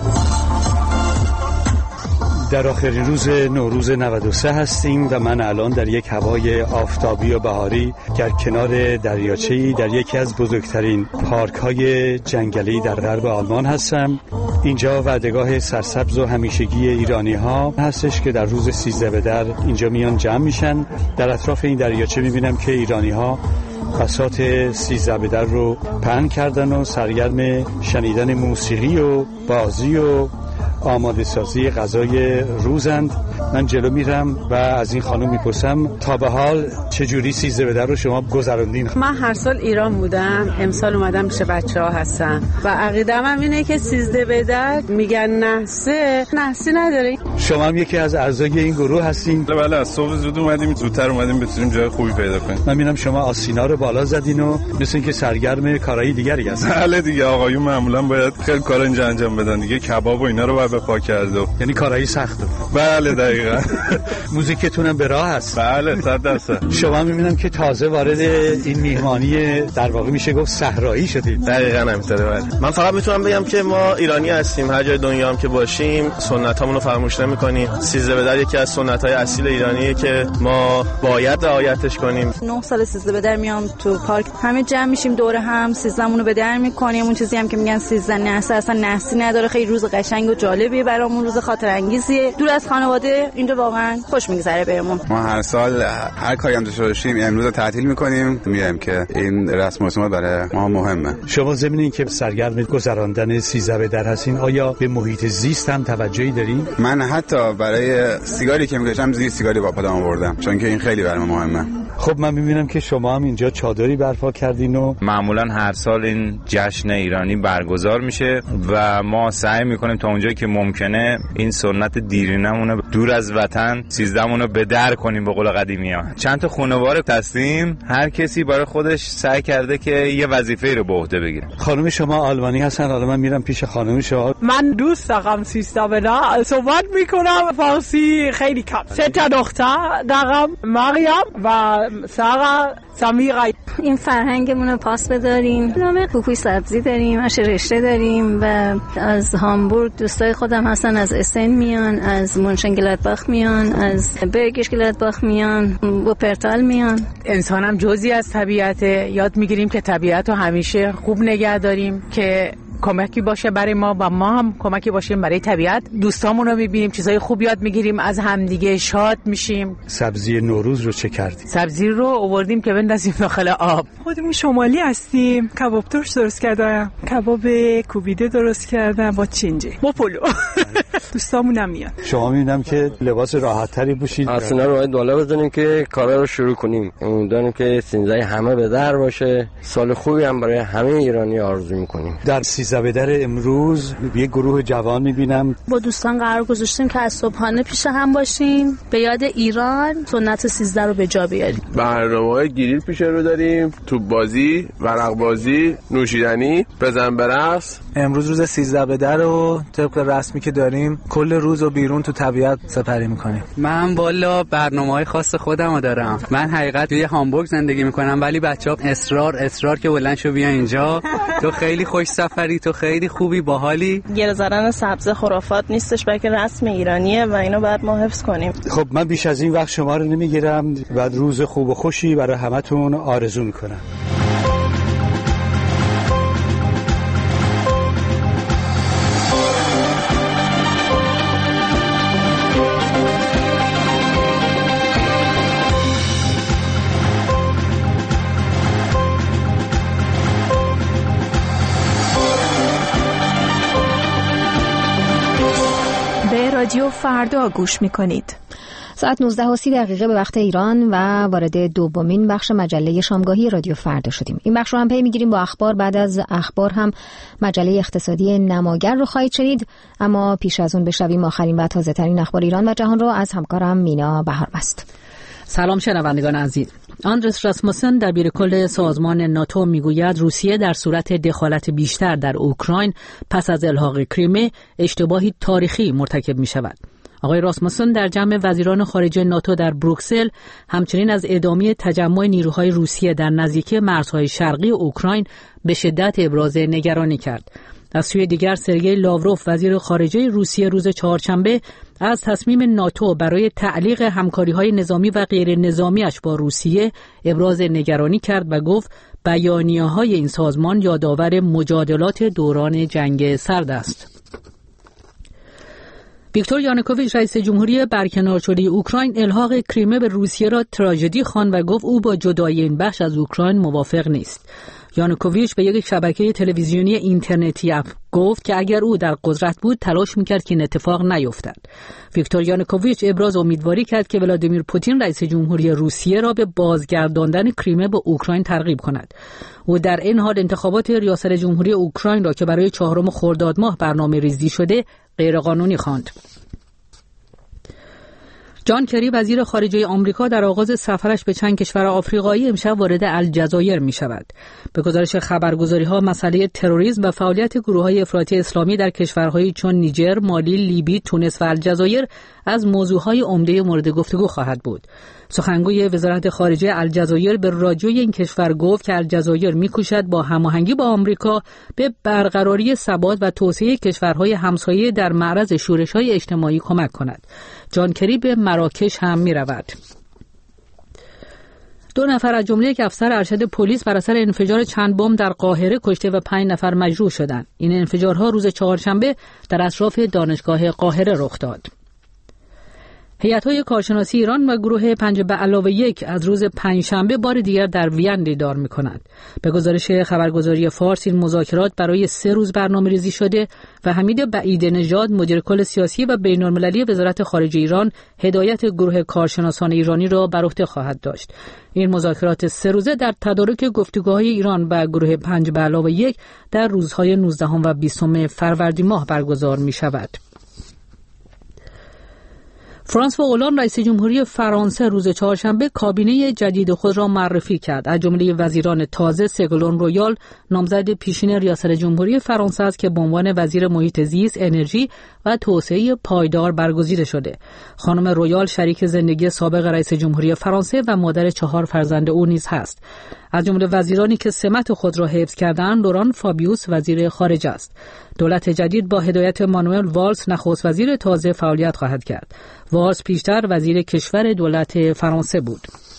در آخرین روز نوروز 93 هستیم و من الان در یک هوای آفتابی و بهاری در کنار دریاچه‌ای در یکی از بزرگترین پارک‌های جنگلی در غرب آلمان هستم. اینجا وعدهگاه سرسبز و همیشگی ایرانی‌ها هستش که در روز 13 بدر اینجا میان جمع میشن. در اطراف این دریاچه میبینم که ایرانی‌ها بساط 13 بدر رو پهن کردن و سرگرم شنیدن موسیقی و بازی و آماده سازی غذای روزند. من جلو میرم و از این خانم میپرسم تا به حال چجوری 13 بدر رو شما گذراندین؟
من هر سال ایران بودم، امسال اومدم پیش بچه‌ها هستم و عقیده‌م اینه که 13 بدر میگن نحسی نداره.
شما هم یکی از اعضای این گروه هستین؟
بله، از صبح زود اومدیم، زودتر اومدیم بتونیم جای خوبی پیدا کنیم.
من میبینم شما آسینا رو بالا زدین و مثل اینکه سرگرم کارهای دیگری هستین.
بله دیگه، آقایون معمولا باید خیلی کار اینجا انجام بدن دیگه، کباب و اینا رو باید بپا کرد.
یعنی کارهای سخته.
بله دقیقاً.
موزیکتون هم به راه هست.
بله 100%.
شما میبینم که تازه وارد این میهمانی در واقع میشه گفت صحرایی شدید.
دقیقاً همینطوره. بله. من فقط میتونم بگم که ما ایرانی هستیم، هر جای دنیا هم که باشیم سنتامون رو فراموش نمی‌کنیم. 13 بدر یکی از سنت‌های اصیل ایرانیه که ما باید رعایتش کنیم.
9 سال 13 بدر میام تو پارک، همه جمع میشیم دور هم 13 مون رو به در می‌کنیم. اون چیزی هم که میگن 13 نحس اصلا نحسی نداره، خیلی روز قشنگ و جالبیه برامون، روز خاطر انگیزیه. دور از خانواده اینجا واقعا خوش میگذره بهمون.
ما هر سال هر کاری هم داشته باشیم امروز رو تعطیل می‌کنیم، میگیم که این رسم و رسومات برای ما مهمه.
شما ضمن این که سرگرم گذراندن 13 بدر هستین، آیا به محیط زیست هم توجهی دارین؟
من حتی برای سیگاری که می‌کشم زیر سیگاری با خودم آوردم، چون که این خیلی برام مهمه.
خب من می‌بینم که شما هم اینجا چادری برپا کردین و
معمولا هر سال این جشن ایرانی برگزار میشه و ما سعی می‌کنیم تا اونجایی که ممکنه این سنت دیرینمون دور از وطن 13 مون رو به در کنیم به قول قدیمی‌ها. چند تا خانواده هستیم، هر کسی برای خودش سعی کرده که یه وظیفه رو به عهده بگیره.
خانم شما آلمانی هستن، حالا من میرم پیش خانم شما.
من دوست دارم 13 بدر صحبت میکنم فارسی خیلی کم. 3 تا دختر دارم، مریم و سارا، سمیرا.
این فرهنگمون رو پاس بداریم. نام کوکوی سبزی داریم، آش رشته داریم و از هامبورگ دوستای خودم هستن، از اسن میان، از مونشنگلادباخ میان، از برگش گلادباخ میان، وپرتال میان.
انسانم جزئی از طبیعت، یاد میگیریم که طبیعت رو همیشه خوب نگه داریم که کمکی باشه برای ما و ما هم کمکی باشیم برای طبیعت. دوستامون رو میبینیم، چیزای خوب یاد میگیریم از همدیگه، شاد میشیم.
سبزی نوروز رو چه کردیم؟
سبزی رو آوردیم که بندازیم داخل آب.
خودمون شمالی هستیم، کباب ترش درست کردم، کباب کوبیده درست کردم با چینجه با پلو. دوستامون هم میان.
شما میبینم که لباس راحت‌تری پوشید.
اصلا رو باید بالا بزنیم که کارا رو شروع کنیم. امیدواریم که 13 همه به در باشه. سال خوبی هم برای همه ایرانی آرزو می‌کنیم.
در 13 بدر امروز یک گروه جوان می‌بینم
با دوستان قرار گذاشتیم که از صبحانه پیش هم باشیم، به یاد ایران سنت 13 رو به جا بیاریم.
برنامه‌های گریل پیش رو داریم، توپ بازی، ورق بازی، نوشیدنی، بزن برقص.
امروز روز 13 بدر رو طبق رسمی که داریم
میشینیم کل روز و بیرون تو طبیعت سپری میکنیم.
من والا برنامه‌های خاص خودمو دارم. من حقیقت توی هامبورگ زندگی میکنم ولی بچه‌ها اصرار که بلند شو بیا اینجا، تو خیلی خوش سفری، تو خیلی خوبی، باحالی.
گره زدن سبزه خرافات نیستش، بلکه رسم ایرانیه و اینو باید ما حفظ کنیم.
خب من بیش از این وقت شما رو نمیگیرم. بعد روز خوب و خوشی برای همتون آرزو میکنم.
رادیو فردا گوش میکنید.
ساعت 19:30 به وقت ایران و وارد دومین بخش مجله شامگاهی رادیو فردا شدیم. این بخش رو هم پی میگیریم با اخبار. بعد از اخبار هم مجله اقتصادی نماگر رو خواهید شنید، اما پیش از اون بشنویم آخرین و تازه ترین اخبار ایران و جهان رو از همکارم مینا بهارمست.
سلام شنوندگان عزیز. آندرس راسموسن دبیر کل سازمان ناتو میگوید روسیه در صورت دخالت بیشتر در اوکراین پس از الحاق کریمه اشتباهی تاریخی مرتکب می شود. آقای راسموسن در جمع وزیران خارجه ناتو در بروکسل همچنین از ادامه تجمع نیروهای روسیه در نزدیکی مرزهای شرقی اوکراین به شدت ابراز نگرانی کرد. از سوی دیگر سرگئی لاوروف وزیر خارجه روسیه روز چهارشنبه از تصمیم ناتو برای تعلیق همکاری‌های نظامی و غیر نظامی‌اش با روسیه ابراز نگرانی کرد و گفت بیانیه‌های این سازمان یادآور مجادلات دوران جنگ سرد است. ویکتور یانوکوویچ رئیس جمهوری برکنار شده اوکراین الحاق کریمه به روسیه را تراژدی خواند و گفت او با جدایی این بخش از اوکراین موافق نیست. یانوکوویچ به یک شبکه تلویزیونی اینترنتی گفت که اگر او در قدرت بود تلاش میکرد که این اتفاق نیفتد. ویکتور یانوکوویچ ابراز امیدواری کرد که ولادیمیر پوتین رئیس جمهوری روسیه را به بازگرداندن کریمه به اوکراین ترغیب کند. او در این حال انتخابات ریاست جمهوری اوکراین را که برای 4 خرداد ماه برنامه‌ریزی شده غیرقانونی خواند. جان کری وزیر خارجه آمریکا در آغاز سفرش به چند کشور آفریقایی امشب وارد الجزایر می شود. به گزارش خبرگزاری‌ها مسئله تروریسم و فعالیت گروه‌های افراطی اسلامی در کشورهایی چون نیجر، مالی، لیبی، تونس و الجزایر از موضوعهای عمده مورد گفتگو خواهد بود. سخنگوی وزارت خارجه الجزایر به رادیوی این کشور گفت که الجزایر می‌کوشد با هماهنگی با آمریکا به برقراری ثبات و توسعه کشورهای همسایه در معرض شورش‌های اجتماعی کمک کند. جان کری به مراکش هم می‌رود. 2 نفر از جمله یک افسر ارشد پلیس بر اثر انفجار چند بمب در قاهره کشته و 5 نفر مجروح شدند. این انفجارها روز چهارشنبه در اطراف دانشگاه قاهره رخ داد. هیئت‌های کارشناسی ایران و گروه 5+1 از روز پنجشنبه بار دیگر در وین دیدار می‌کنند. به گزارش خبرگزاری فارس این مذاکرات برای 3 روز برنامه‌ریزی شده و حمید بعید نژاد مدیر کل سیاسی و بین‌المللی وزارت خارجه ایران هدایت گروه کارشناسان ایرانی را بر عهده خواهد داشت. این مذاکرات 3 روزه در تدارک گفتگوهای ایران و گروه 5+1 در روزهای 19 و 20 فروردین ماه برگزار می‌شود. فرانسوا اولان رئیس جمهوری فرانسه روز چهارشنبه کابینه جدید خود را معرفی کرد. از جمله وزیران تازه سگلون رویال نامزد پیشین ریاست جمهوری فرانسه است که به عنوان وزیر محیط زیست، انرژی و توسعه پایدار برگزیده شده. خانم رویال شریک زندگی سابق رئیس جمهوری فرانسه و مادر 4 فرزند او نیز هست. از جمله وزیرانی که سمت خود را حفظ کردند لوران فابیوس وزیر خارجه است. دولت جدید با هدایت مانوئل والز نخست وزیر تازه فعالیت خواهد کرد. والز پیشتر وزیر کشور دولت فرانسه بود.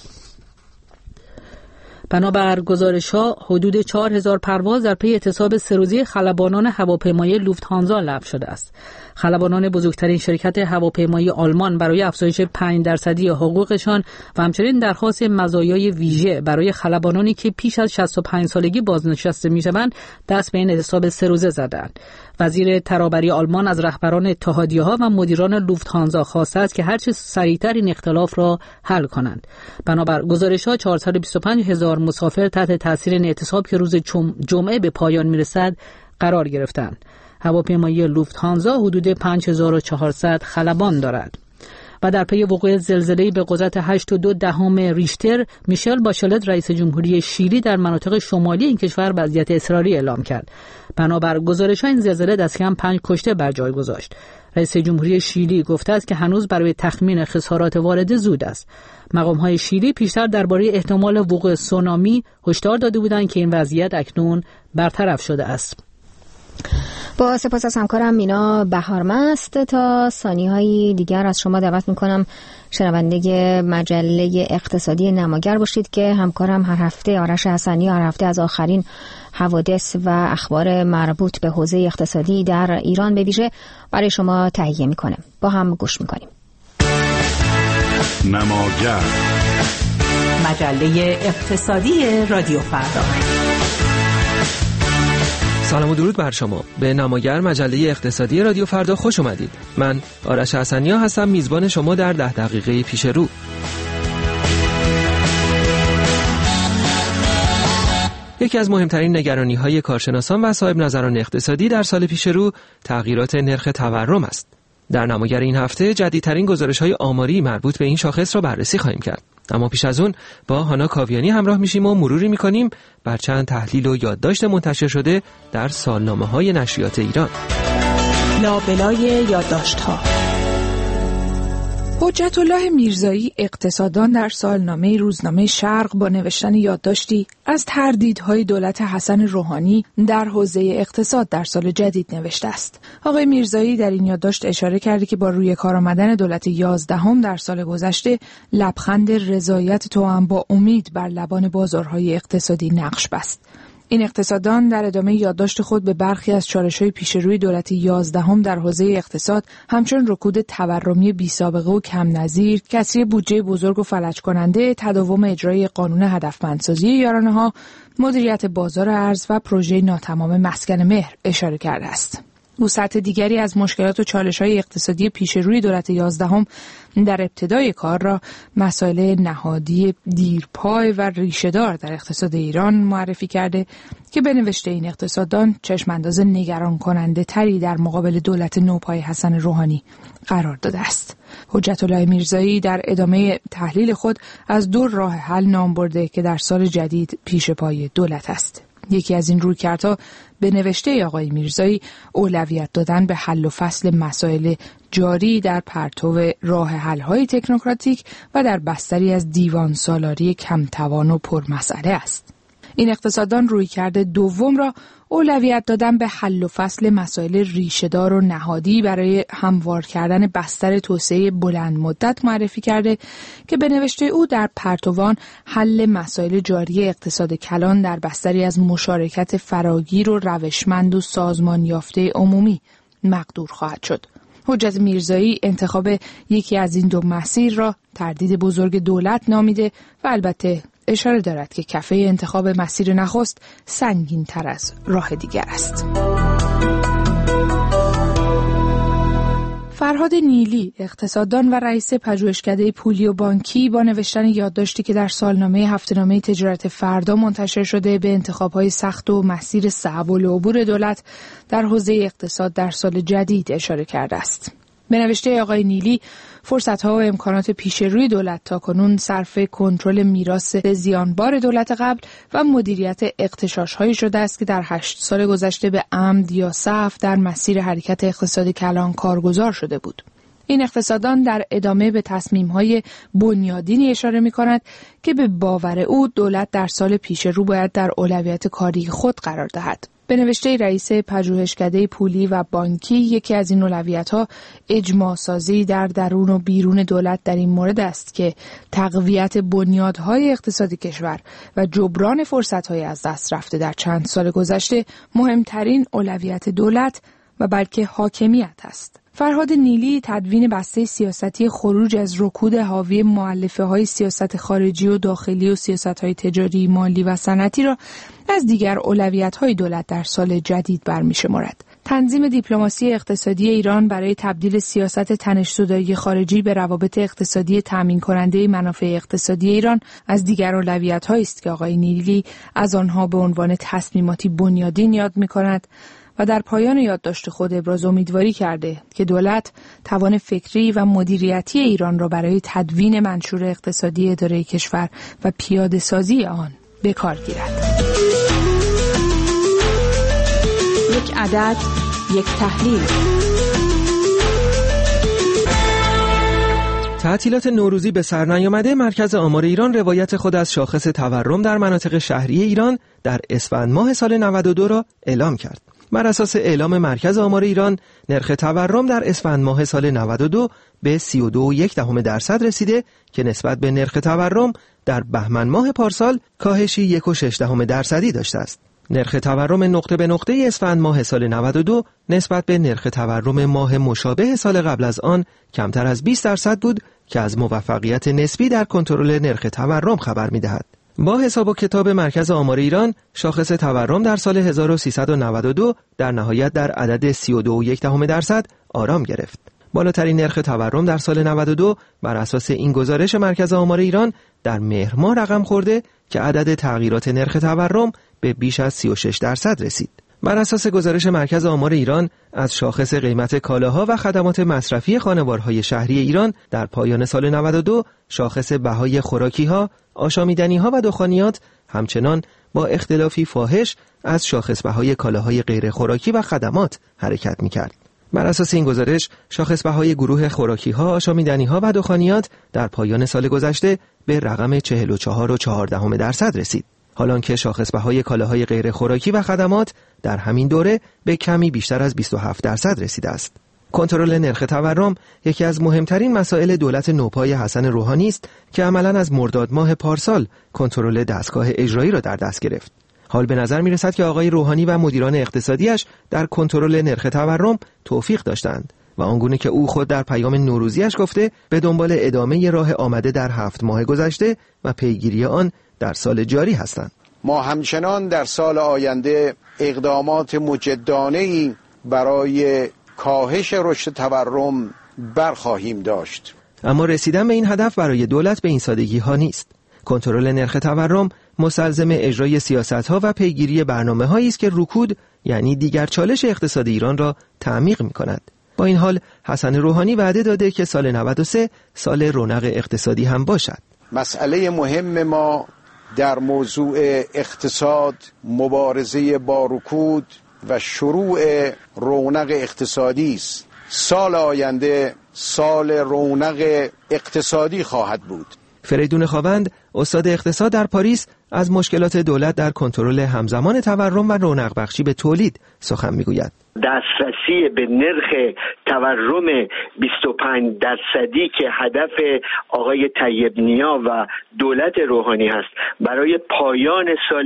بنابر گزارش‌ها حدود 4000 پرواز در پی اعتصاب 3 روزه خلبانان هواپیمایی لوفت‌هانزا لغو شده است. خلبانان بزرگترین شرکت هواپیمایی آلمان برای افزایش 5% حقوقشان و همچنین درخواست مزایای ویژه برای خلبانانی که پیش از 65 سالگی بازنشسته می‌شوند دست به این اعتصاب 3 روزه زدند. وزیر ترابری آلمان از رهبران اتحادیه‌ها و مدیران لوفت‌هانزا خواسته است که هرچه سریعتر این اختلاف را حل کنند. بنابر گزارش‌ها 425000 مسافر تحت تاثیر این اعتصاب که روز جمعه به پایان می‌رسد قرار گرفتند. هواپیمایی لوفت‌هانزا حدود 5400 خلبان دارد. و در پی وقوع زلزله‌ای به قدرت 8.2 ریشتر، میشل باشلت رئیس جمهوری شیلی در مناطق شمالی این کشور وضعیت اضطراری اعلام کرد. بنابر گزارش‌ها این زلزله دست کم 5 کشته بر جای گذاشت. رئیس جمهوری شیلی گفته است که هنوز برای تخمین خسارات وارده زود است. مقام‌های شیلی پیشتر درباره احتمال وقوع سونامی هشدار داده بودند که این وضعیت اکنون برطرف شده است.
با سپاس از همکارم مینا بهارمست. تا ثانیه‌های دیگر از شما دعوت میکنم شنونده مجله اقتصادی نماگر باشید که همکارم هر هفته آرش حسنی هر هفته از آخرین حوادث و اخبار مربوط به حوزه اقتصادی در ایران به ویژه برای شما تهیه میکنه. با هم گوش میکنیم.
نماگر،
مجله اقتصادی رادیو فردا.
سلام و درود بر شما. به نماگر مجله اقتصادی رادیو فردا خوش اومدید. من آرش حسنیا هستم، میزبان شما در 10 دقیقه پیش رو. یکی از مهمترین نگرانی‌های کارشناسان و صاحب نظران اقتصادی در سال پیش رو تغییرات نرخ تورم است. در نماگر این هفته جدیدترین گزارش‌های آماری مربوط به این شاخص را بررسی خواهیم کرد. اما پیش از اون با هانا کاویانی همراه میشیم و مروری میکنیم بر چند تحلیل و یادداشت منتشر شده در سالنامه‌های نشریات ایران.
لابلای یادداشت‌ها.
حجت الله میرزایی اقتصاددان در سالنامه روزنامه شرق با نوشتن یادداشتی از تردیدهای دولت حسن روحانی در حوزه اقتصاد در سال جدید نوشته است. آقای میرزایی در این یادداشت اشاره کرده که با روی کار آمدن دولت 11 در سال گذشته لبخند رضایت توأم با امید بر لبان بازارهای اقتصادی نقش بست. این اقتصاددان در ادامه یادداشت خود به برخی از چالش‌های پیشروی دولت 11 در حوزه اقتصاد همچون رکود تورمی بی‌سابقه و کم نظیر، کسری بودجه بزرگ و فلج کننده، تداوم اجرای قانون هدفمندسازی یارانه‌ها، مدیریت بازار ارز و پروژه ناتمام مسکن مهر اشاره کرده است. او سطح دیگری از مشکلات و چالش‌های اقتصادی پیشروی دولت 11 در ابتدای کار را مسائل نهادی دیرپای و ریشه‌دار در اقتصاد ایران معرفی کرده که به نوشته این اقتصاددان چشم‌انداز نگران کننده تری در مقابل دولت نوپای حسن روحانی قرار داده است. حجت الله میرزایی در ادامه تحلیل خود از 2 راه حل نام برده که در سال جدید پیش پای دولت است. یکی از این رویکردها به نوشته آقای میرزایی اولویت دادن به حل و فصل مسائل جاری در پرتو راه حل‌های تکنوکراتیک و در بستری از دیوان سالاری کم توان و پرمسئله است. این اقتصاددان رویکرد دوم را اولویت دادن به حل و فصل مسائل ریشه‌دار و نهادی برای هموار کردن بستر توسعه بلند مدت معرفی کرده که به نوشته او در پرتوان حل مسائل جاری اقتصاد کلان در بستری از مشارکت فراگیر و روشمند و سازمان یافته عمومی مقدور خواهد شد. حجت میرزایی انتخاب یکی از این 2 مسیر را تردید بزرگ دولت نامیده و البته اشاره دارد که کفه انتخاب مسیر نخست سنگین تر از راه دیگر است. فرهاد نیلی اقتصاددان و رئیس پژوهشکده پولی و بانکی با نوشتن یادداشتی که در سالنامه هفته‌نامه تجارت فردا منتشر شده به انتخاب‌های سخت و مسیر صعب العبور دولت در حوزه اقتصاد در سال جدید اشاره کرده است. به نوشته آقای نیلی فرصت‌ها و امکانات پیشروی دولت تاکنون صرف کنترل میراث زیانبار دولت قبل و مدیریت اغتشاش‌هایی شده است که در 8 سال گذشته به عمد یا سهو در مسیر حرکت اقتصاد کلان کارگزار شده بود. این اقتصاددان در ادامه به تصمیم‌های بنیادینی اشاره می‌کند که به باور او دولت در سال پیش رو باید در اولویت کاری خود قرار دهد. به نوشته رئیس پژوهشکده پولی و بانکی یکی از این اولویت‌ها اجماع سازی در درون و بیرون دولت در این مورد است که تقویت بنیادهای اقتصادی کشور و جبران فرصت‌های از دست رفته در چند سال گذشته مهمترین اولویت دولت و بلکه حاکمیت است. فرهاد نیلی تدوین بسته سیاستی خروج از رکود حاوی مؤلفه‌های سیاست خارجی و داخلی و سیاست‌های تجاری، مالی و صنعتی را از دیگر اولویت‌های دولت در سال جدید برمی‌شمارد. تنظیم دیپلماسی اقتصادی ایران برای تبدیل سیاست تنش‌زدایی خارجی به روابط اقتصادی تامین کننده منافع اقتصادی ایران از دیگر اولویت‌هایی است که آقای نیلی از آنها به عنوان تصمیماتی بنیادین یاد می‌کند و در پایان یادداشت خود ابراز امیدواری کرده که دولت توان فکری و مدیریتی ایران را برای تدوین منشور اقتصادی اداره کشور و پیاده سازی آن به کار گیرد.
یک عدد، یک تحلیل.
تعطیلات نوروزی به سر نیامده، مرکز آمار ایران روایت خود از شاخص تورم در مناطق شهری ایران در اسفند ماه سال 92 را اعلام کرد. بر اساس اعلام مرکز آمار ایران، نرخ تورم در اسفند ماه سال 92 به 32.1% رسیده که نسبت به نرخ تورم در بهمن ماه پارسال کاهشی 1.6% داشته است. نرخ تورم نقطه به نقطه اسفند ماه سال 92 نسبت به نرخ تورم ماه مشابه سال قبل از آن کمتر از 20% بود که از موفقیت نسبی در کنترل نرخ تورم خبر می‌دهد. با حساب و کتاب مرکز آمار ایران، شاخص تورم در سال 1392 در نهایت در عدد 32.1% آرام گرفت. بالاترین نرخ تورم در سال 92 بر اساس این گزارش مرکز آمار ایران در مهر ماه رقم خورده که عدد تغییرات نرخ تورم به بیش از 36% رسید. بر اساس گزارش مرکز آمار ایران از شاخص قیمت کالاها و خدمات مصرفی خانوارهای شهری ایران در پایان سال 92 شاخص بهای خوراکی‌ها، آشامیدنی‌ها و دخانیات همچنان با اختلافی فاحش از شاخص بهای کالاهای غیر خوراکی و خدمات حرکت می‌کرد. بر اساس این گزارش شاخص بهای گروه خوراکی‌ها، آشامیدنی‌ها و دخانیات در پایان سال گذشته به رقم 44.4% رسید. حالان که شاخص بهای کالاهای غیر خوراکی و خدمات در همین دوره به کمی بیشتر از 27% رسیده است. کنترل نرخ تورم یکی از مهمترین مسائل دولت نوپای حسن روحانی است که عملاً از مرداد ماه پارسال کنترل دستگاه اجرایی را در دست گرفت. حال به نظر می‌رسد که آقای روحانی و مدیران اقتصادیش در کنترل نرخ تورم توفیق داشتند و آنگونه که او خود در پیام نوروزیش گفته به دنبال ادامه راه آمده در 7 ماه گذشته و پیگیری آن در سال جاری هستند.
ما همچنان در سال آینده اقدامات مجدانه‌ای برای کاهش رشد تورم برخواهیم داشت.
اما رسیدن به این هدف برای دولت به این سادگی ها نیست. کنترل نرخ تورم مستلزم اجرای سیاست‌ها و پیگیری برنامه‌هایی است که رکود یعنی دیگر چالش اقتصاد ایران را تعمیق می‌کند. با این حال حسن روحانی وعده داده که سال 93 سال رونق اقتصادی هم باشد.
مسئله مهم ما در موضوع اقتصاد مبارزه با رکود و شروع رونق اقتصادی است. سال آینده سال رونق اقتصادی خواهد بود.
فریدون خاوند، استاد اقتصاد در پاریس، از مشکلات دولت در کنترل همزمان تورم و رونق بخشی به تولید سخن میگوید.
دسترسی به نرخ تورم 25% که هدف آقای طیب نیا و دولت روحانی هست برای پایان سال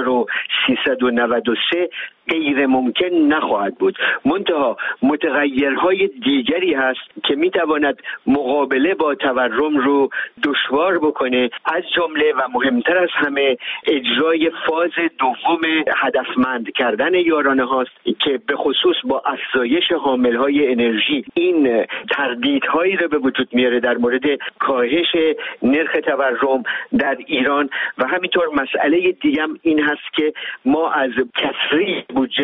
1393 غیر ممکن نخواهد بود. منتها متغیرهای دیگری هست که میتواند مقابله با تورم رو دشوار بکنه، از جمله و مهمتر از همه اجرای فاز دوم هدفمند کردن یارانه هاست که به خصوص با افزایش حاملهای انرژی این تردیدهایی رو به وجود میاره در مورد کاهش نرخ تورم در ایران. و همینطور مسئله دیگه هم این هست که ما از کسری بودجه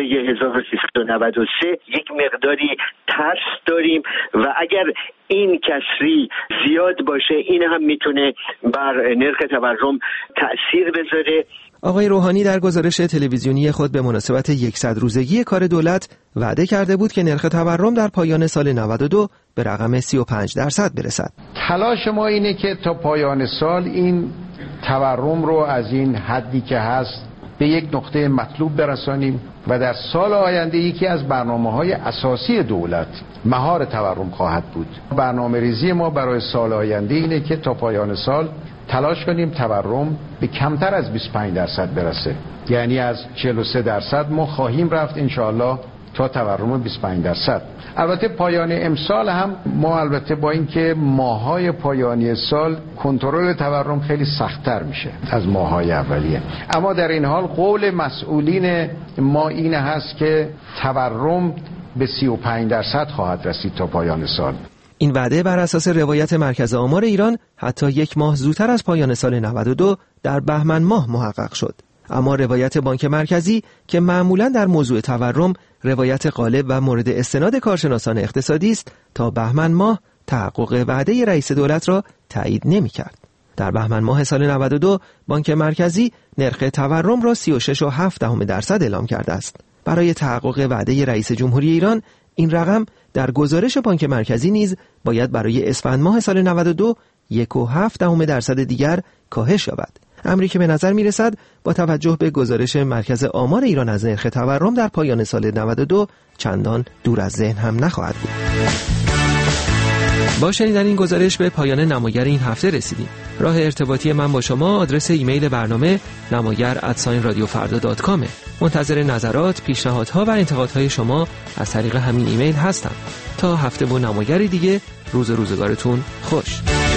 1393 یک مقداری ترس داریم و اگر این کسری زیاد باشه این هم میتونه بر نرخ تورم تأثیر بذاره.
آقای روحانی در گزارش تلویزیونی خود به مناسبت 100 روزگی کار دولت وعده کرده بود که نرخ تورم در پایان سال 92 به رقم 35% برسد.
تلاش ما اینه که تا پایان سال این تورم رو از این حدی که هست به یک نقطه مطلوب برسانیم و در سال آینده یکی از برنامه‌های اساسی دولت مهار تورم خواهد بود. برنامه ریزی ما برای سال آینده اینه که تا پایان سال تلاش کنیم تورم به کمتر از 25% برسه. یعنی از 43% ما خواهیم رفت انشاءالله تا تورم 25%. البته پایان امسال هم ما البته با اینکه ماهای پایانی سال کنترل تورم خیلی سخت‌تر میشه از ماهای اولیه، اما در این حال قول مسئولین ما این هست که تورم به 35% خواهد رسید تا پایان سال.
این وعده بر اساس روایت مرکز آمار ایران حتی 1 ماه زودتر از پایان سال 92 در بهمن ماه محقق شد. اما روایت بانک مرکزی که معمولاً در موضوع تورم روایت غالب و مورد استناد کارشناسان اقتصادی است، تا بهمن ماه تحقق وعده رئیس دولت را تایید نمی‌کرد. در بهمن ماه سال 92 بانک مرکزی نرخ تورم را 36.7% اعلام کرده است. برای تحقق وعده رئیس جمهوری ایران این رقم در گزارش بانک مرکزی نیز باید برای اسفند ماه سال 92 1.7% دیگر کاهش یابد. امری که به نظر میرسد با توجه به گزارش مرکز آمار ایران از نرخ تورم در پایان سال 92 چندان دور از ذهن هم نخواهد بود. با شنیدن این گزارش به پایان نماگر این هفته رسیدیم. راه ارتباطی من با شما آدرس ایمیل برنامه namagar@radiofarda.com. منتظر نظرات، پیشنهادها و انتقادهای شما از طریق همین ایمیل هستم. تا هفته با نماگری دیگه، روزگارتون خوش.